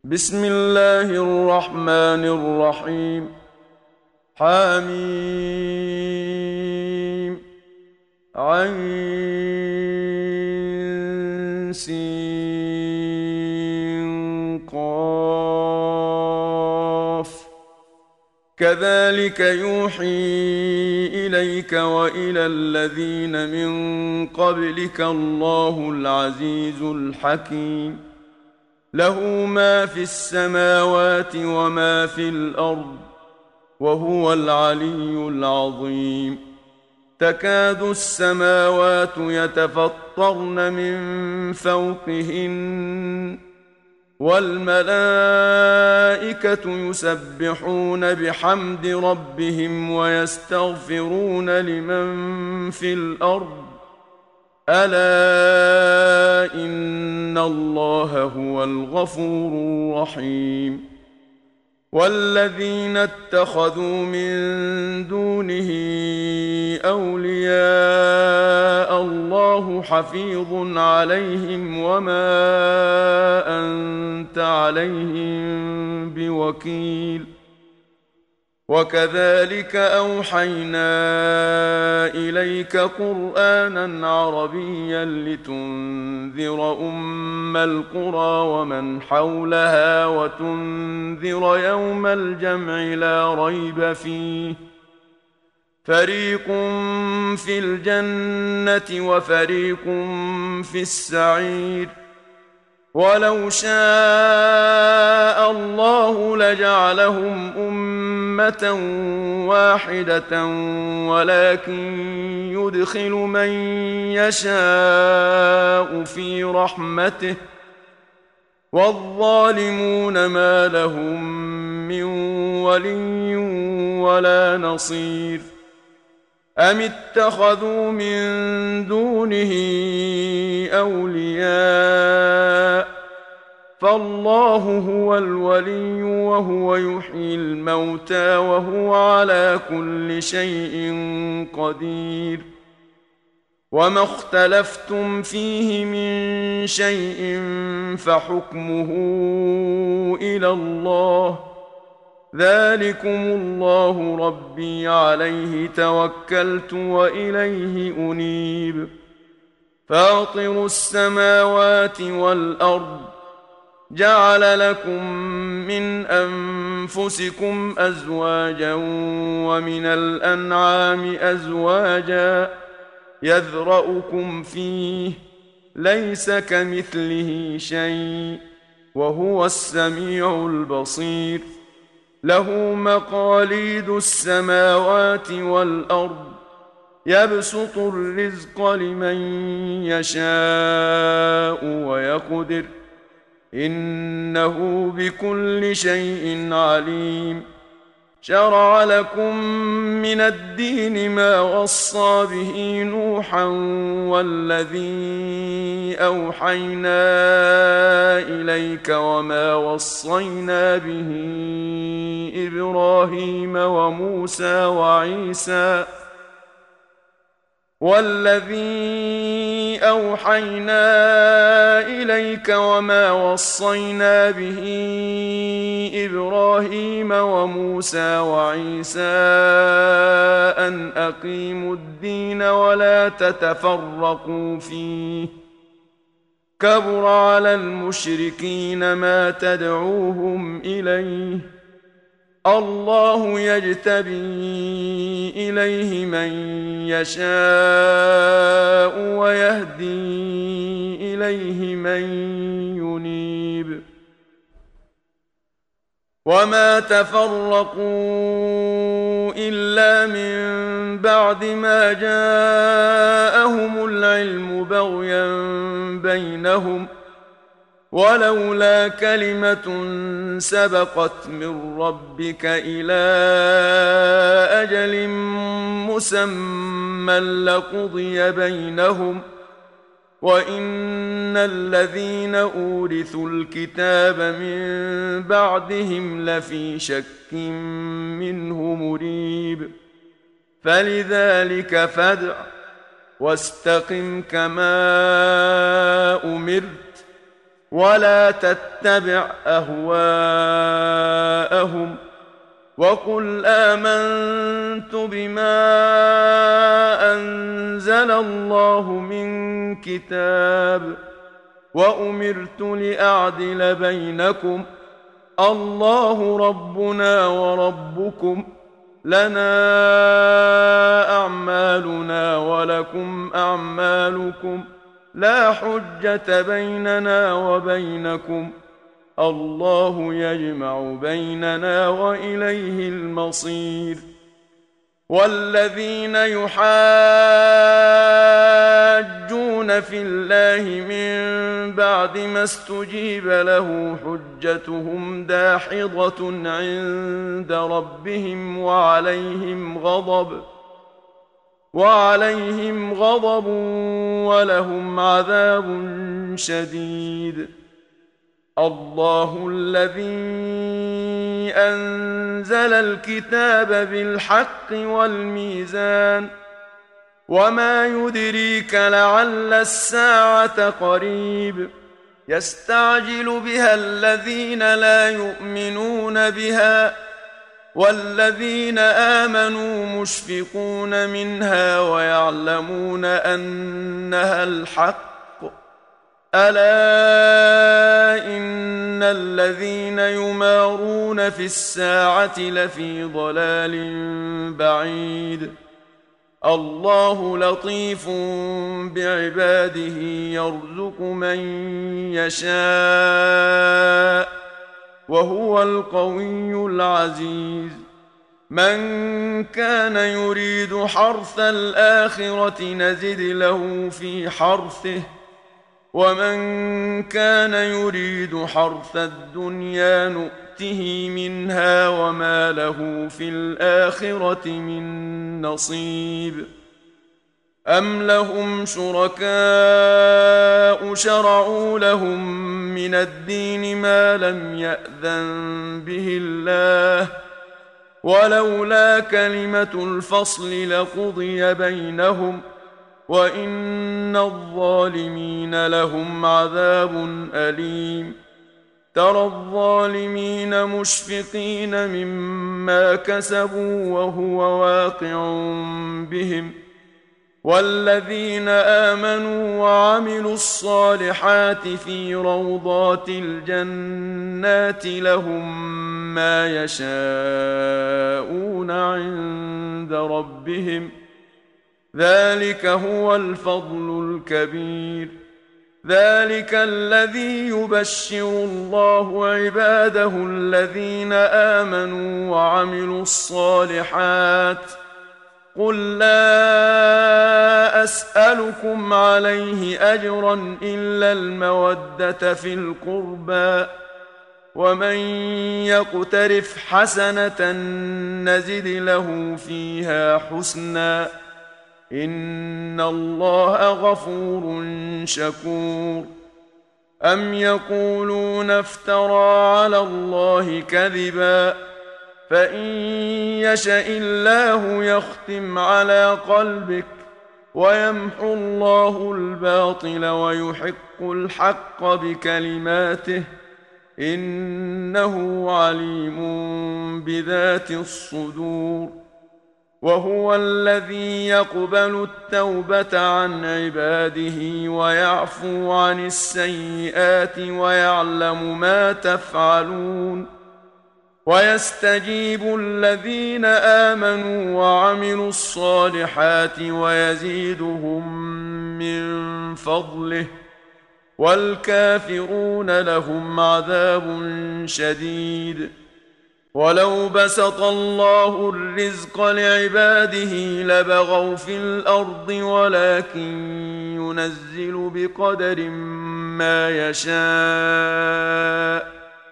بسم الله الرحمن الرحيم. حميم عين سين قاف كذلك يوحي إليك وإلى الذين من قبلك الله العزيز الحكيم. له ما في السماوات وما في الأرض وهو العلي العظيم. تكاد السماوات يتفطرن من فوقهن والملائكة يسبحون بحمد ربهم ويستغفرون لمن في الأرض ألا إن الله هو الغفور الرحيم. والذين اتخذوا من دونه أولياء الله حفيظ عليهم وما أنت عليهم بوكيل. وكذلك أوحينا إليك قرآنا عربيا لتنذر أم القرى ومن حولها وتنذر يوم الجمع لا ريب فيه فريق في الجنة وفريق في السعير. ولو شاء الله لجعلهم أمة واحدة ولكن يدخل من يشاء في رحمته والظالمون ما لهم من ولي ولا نصير. أم اتخذوا من دونه أولياء فالله هو الولي وهو يحيي الموتى وهو على كل شيء قدير. وما اختلفتم فيه من شيء فحكمه إلى الله ذلكم الله ربي عليه توكلت وإليه أنيب. فاطر السماوات والأرض جعل لكم من أنفسكم أزواجا ومن الأنعام أزواجا يذرأكم فيه ليس كمثله شيء وهو السميع البصير. له مقاليد السماوات والأرض يبسط الرزق لمن يشاء ويقدر إنه بكل شيء عليم. شرع لكم من الدين ما وصى به نوحا والذي أوحينا إليك وما وصينا به إبراهيم وموسى وعيسى والذي أوحينا إليك وما وصينا به إبراهيم وموسى وعيسى أن أقيموا الدين ولا تتفرقوا فيه كبر على المشركين ما تدعوهم إليه الله يجتبي إليه من يشاء ويهدي إليه من ينيب. وما تفرقوا إلا من بعد ما جاءهم العلم بغيا بينهم ولولا كلمة سبقت من ربك إلى أجل مسمى لقضي بينهم وإن الذين أورثوا الكتاب من بعدهم لفي شك منه مريب. فلذلك فادع واستقم كما أمرت ولا تتبع أهواءهم وقل آمنت بما أنزل الله من كتاب وأمرت لأعدل بينكم الله ربنا وربكم لنا أعمالنا ولكم أعمالكم لا حجة بيننا وبينكم الله يجمع بيننا وإليه المصير. والذين يحاجون في الله من بعد ما استجيب له حجتهم داحضة عند ربهم وعليهم غضب ولهم عذاب شديد. الله الذي أنزل الكتاب بالحق والميزان وما يدريك لعل الساعة قريب يستعجل بها الذين لا يؤمنون بها والذين آمنوا مشفقون منها ويعلمون أنها الحق ألا إن الذين يمارون في الساعة لفي ضلال بعيد. الله لطيف بعباده يرزق من يشاء وهو القوي العزيز. من كان يريد حرث الآخرة نزد له في حرثه ومن كان يريد حرث الدنيا نؤته منها وما له في الآخرة من نصيب. أم لهم شركاء شرعوا لهم من الدين ما لم يأذن به الله ولولا كلمة الفصل لقضي بينهم وإن الظالمين لهم عذاب أليم. ترى الظالمين مشفقين مما كسبوا وهو واقع بهم والذين آمنوا وعملوا الصالحات في روضات الجنات لهم ما يشاءون عند ربهم ذلك هو الفضل الكبير. ذلك الذي يبشر الله عباده الذين آمنوا وعملوا الصالحات قل لا أسألكم عليه أجرا إلا المودة في القربى ومن يقترف حسنة نزد له فيها حسنا إن الله غفور شكور. أم يقولون افترى على الله كذبا فإن يشأ الله يختم على قلبك ويمحو الله الباطل ويحق الحق بكلماته إنه عليم بذات الصدور. وهو الذي يقبل التوبة عن عباده ويعفو عن السيئات ويعلم ما تفعلون ويستجيب الذين آمنوا وعملوا الصالحات ويزيدهم من فضله والكافرون لهم عذاب شديد. ولو بسط الله الرزق لعباده لبغوا في الأرض ولكن ينزل بقدر ما يشاء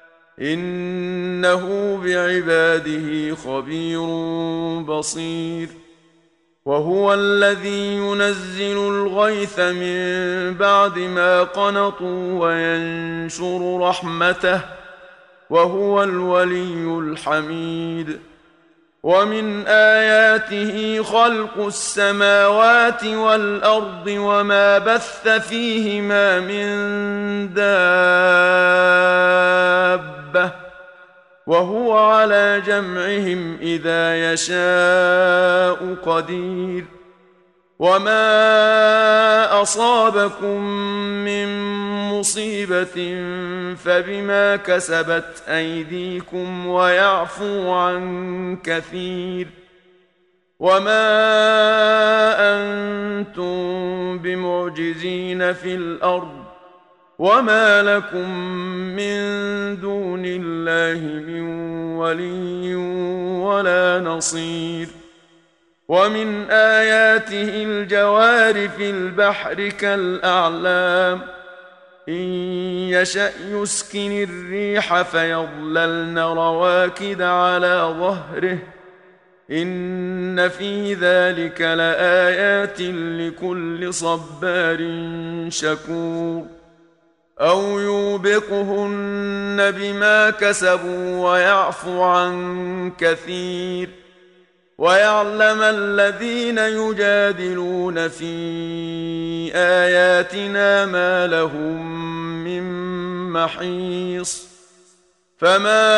إنه بعباده خبير بصير. وهو الذي ينزل الغيث من بعد ما قنطوا وينشر رحمته وهو الولي الحميد. ومن آياته خلق السماوات والأرض وما بث فيهما من دابة وهو على جمعهم إذا يشاء قدير وما أصابكم من مصيبة فبما كسبت أيديكم ويعفو عن كثير وما أنتم بمعجزين في الأرض وما لكم من دون الله من ولي ولا نصير ومن آياته الجوار في البحر كالأعلام إن يشأ يسكن الريح فيظللن رواكد على ظهره إن في ذلك لآيات لكل صبار شكور أو يوبقهن بما كسبوا ويعفو عن كثير ويعلم الذين يجادلون في آياتنا ما لهم من محيص فما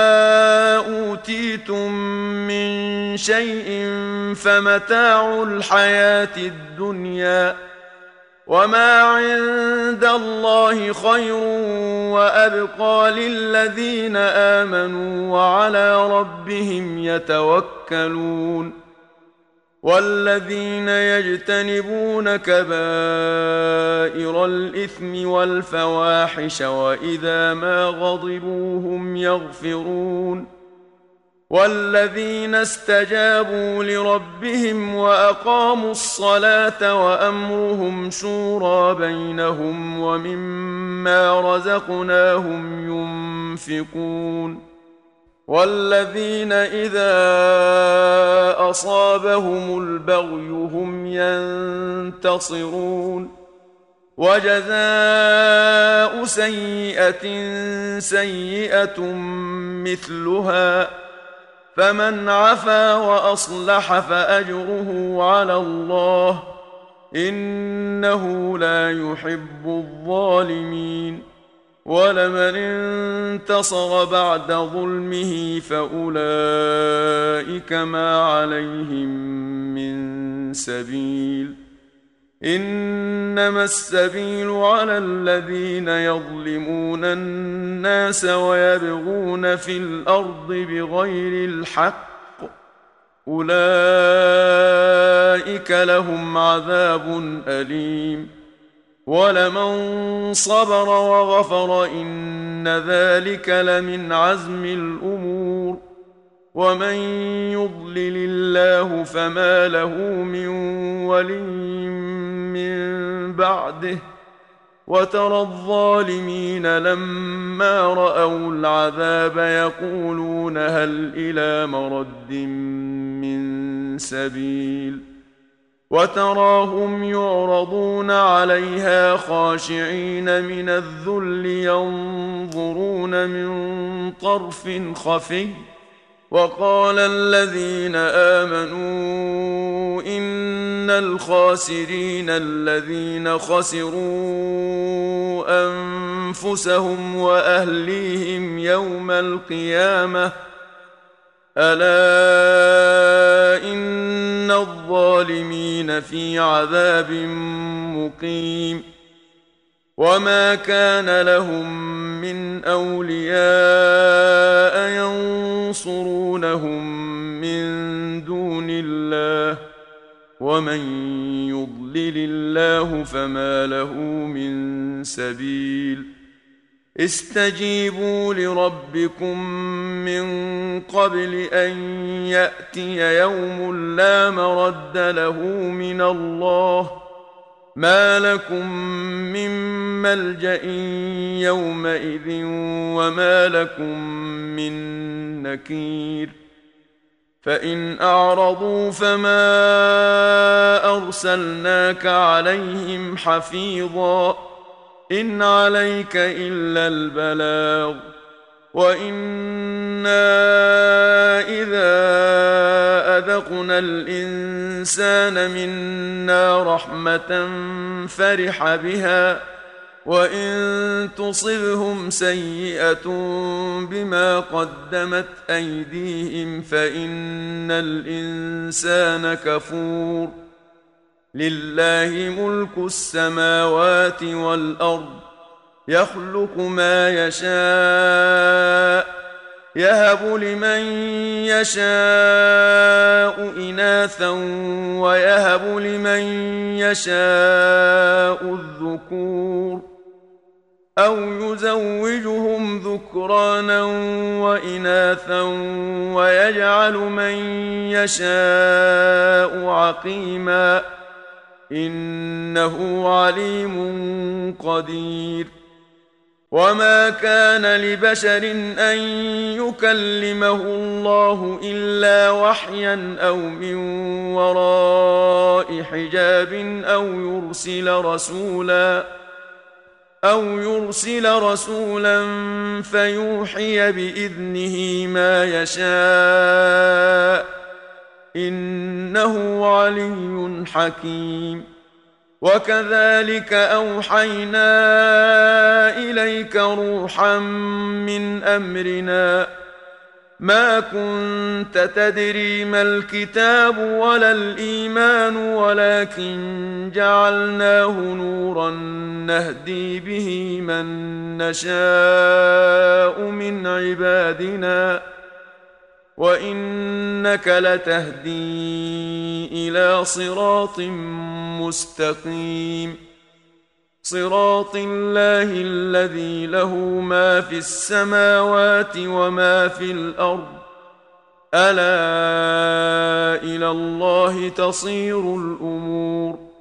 أوتيتم من شيء فمتاع الحياة الدنيا وما عند الله خير وأبقى للذين آمنوا وعلى ربهم يتوكلون والذين يجتنبون كبائر الإثم والفواحش وإذا ما غضبوا هم يغفرون والذين استجابوا لربهم وأقاموا الصلاة وأمرهم شورى بينهم ومما رزقناهم ينفقون والذين إذا أصابهم البغي هم ينتصرون وجزاء سيئة سيئة مثلها فمن عفا وأصلح فأجره على الله إنه لا يحب الظالمين ولمن انتصر بعد ظلمه فأولئك ما عليهم من سبيل إنما السبيل على الذين يظلمون الناس ويبغون في الأرض بغير الحق أولئك لهم عذاب أليم ولمن صبر وغفر إن ذلك لمن عزم الأمور ومن يضلل الله فما له من ولي من بعده وترى الظالمين لما رأوا العذاب يقولون هل إلى مرد من سبيل وتراهم يعرضون عليها خاشعين من الذل ينظرون من طرف خفي وقال الذين آمنوا إن الخاسرين الذين خسروا أنفسهم وأهليهم يوم القيامة ألا إن الظالمين في عذاب مقيم وما كان لهم من أولياء ينصرونهم من دون الله ومن يضلل الله فما له من سبيل استجيبوا لربكم من قبل أن يأتي يوم لا مرد له من الله ما لكم من ملجأ يومئذ وما لكم من نكير فإن أعرضوا فما أرسلناك عليهم حفيظا إن عليك إلا البلاغ وإنا إذا أذقنا الإنسان منا رحمة فرح بها وإن تصبهم سيئة بما قدمت أيديهم فإن الإنسان كفور لله ملك السماوات والأرض يخلق ما يشاء يهب لمن يشاء إناثا ويهب لمن يشاء الذكور أو يزوجهم ذكرانا وإناثا ويجعل من يشاء عقيما إنه عليم قدير وما كان لبشر أن يكلمه الله إلا وحيا أو من وراء حجاب أو يرسل رسولا فيوحي بإذنه ما يشاء إنه علي حكيم وكذلك أوحينا إليك روحا من أمرنا ما كنت تدري ما الكتاب ولا الإيمان ولكن جعلناه نورا نهدي به من نشاء من عبادنا وإنك لتهدي إلى صراط مستقيم صراط الله الذي له ما في السماوات وما في الأرض ألا إلى الله تصير الأمور